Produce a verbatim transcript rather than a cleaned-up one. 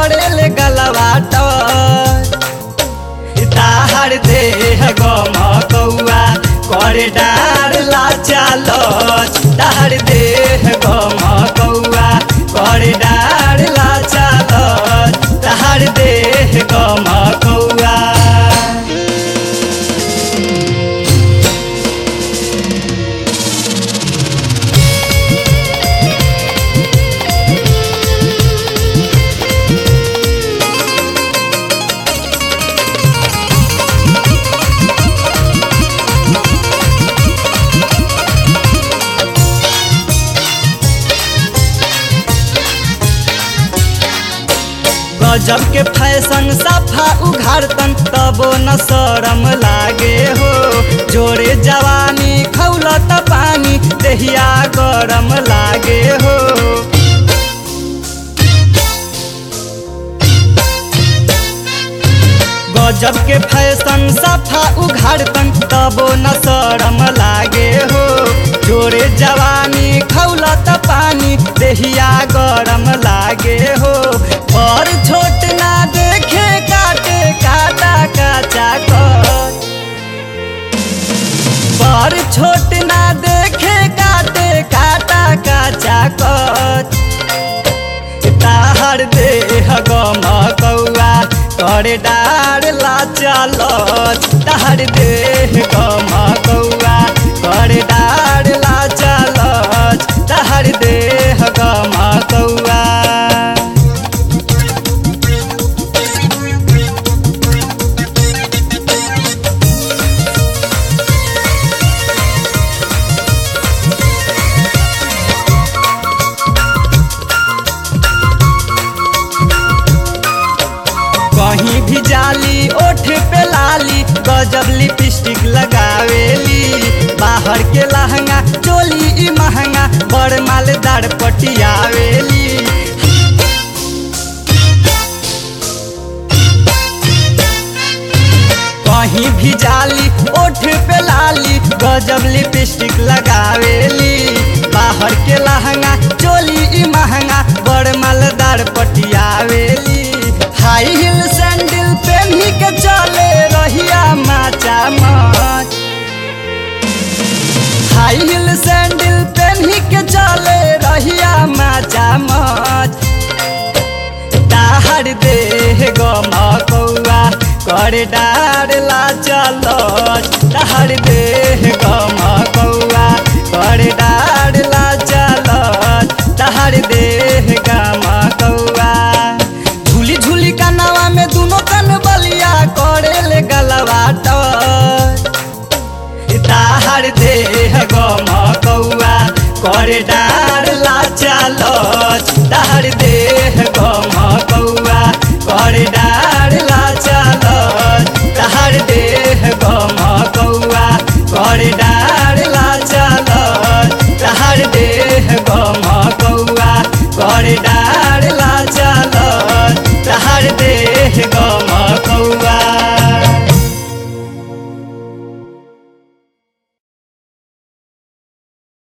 करेले गलवाट ताहर देह गमकौआ करे डार लाचाल ताहर देह गमकौआ करे डार लाचाल ताहर देह गमकौआ। गजब के फैशन सफा उघारतन तबो न शरम लागे हो जोरे जवानी खौलत पानी देहिया गरम लागे हो। गजब के फैशन सफा उघारतन तबो न शरम लागे हो जोरे जवानी खौलत पानी देहिया गरम लागे हो। और छोट ना देखे काटे काटा काचा कर पर छोट ना देखे काटे काटा काचा कर ताहर देह गमकौआ करे डार लाचाल ताहर देह गमकौआ करे डार लाचाल ताहर देह गमकौआ। कहीं भी जाली ओठ पे लाली गजब लिपस्टिक लगावेली बाहर के लहंगा चोली ई महंगा बड़ मालदार पटियावेली। कहीं भी जाली ओठ पे लाली गजब लिपस्टिक लगावेली बाहर के लहंगा चोली ई महंगा बड़ मालदार पटियावेली। हाई हिल सैंडल पहनी के चले रहिया माचा मच हाई हिल सैंडल पहनी के चले रहिया माचा मच ताहर देह गमकौआ करे डार लाचाल ताहर देह गमकौआ करे डार लाचाल ताहर देह गमकौआ। झूली झूली कनवा में दोनों कन बलिया करेले गलवाट ताहर देह गमकौआ करे डार लाचाल ताहर देह गमकौआ करे डार लाचाल ताहर देह गमकौआ करे डार लाचाल ताहर देह गमकौआ करे डार लाचाल।